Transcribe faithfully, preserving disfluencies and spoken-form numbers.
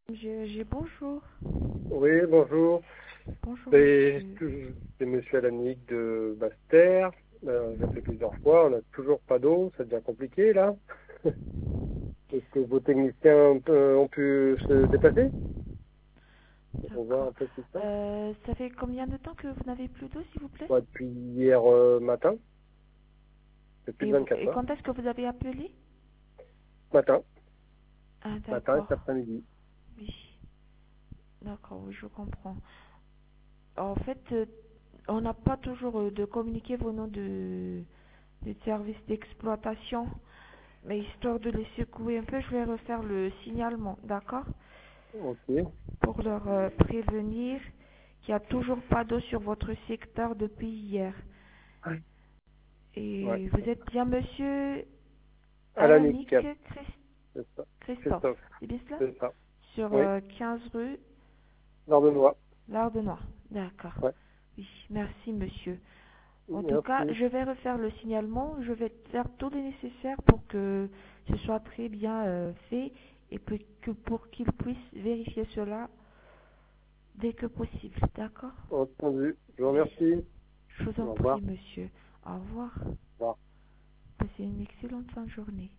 J'ai j'ai- bonjour. Oui, bonjour. Bonjour, C'est monsieur. c'est Monsieur Alanique de Basse-Terre. Euh, J'ai appelé plusieurs fois, on n'a toujours pas d'eau, ça devient compliqué là. Est-ce que vos techniciens euh, ont pu se déplacer pour voir D'accord. un peu ce qui se passe? Euh, ça fait combien de temps que vous n'avez plus d'eau, s'il vous plaît? Ouais, depuis hier euh, matin, c'est plus de Et, vous- vingt-quatre et heures. quand est-ce que vous avez appelé? Matin, Ah, matin et d'accord. cet après-midi. Oui. D'accord, oui, je comprends. En fait, euh, on n'a pas toujours euh, de communiqué venant de, du service d'exploitation. Mais histoire de les secouer un peu, je vais refaire le signalement, d'accord? Ok. Pour leur euh, prévenir qu'il n'y a toujours pas d'eau sur votre secteur depuis hier. Ouais. Ouais. Et vous êtes bien monsieur Alanique, Alanic Christ- c'est ça. Christophe, Christophe, c'est bien cela? c'est ça. Sur Oui, euh, quinze rue Nord-de-Noix. L'Ardenois. D'accord. Ouais. Oui, merci monsieur. En tout cas, Merci. je vais refaire le signalement. Je vais faire tout le nécessaire pour que ce soit très bien euh, fait et puis que pour qu'ils puissent vérifier cela dès que possible. D'accord? Entendu. Je vous Oui. remercie. Je vous en Au prie, revoir. monsieur. Au revoir. Au revoir. Passez une excellente fin de journée.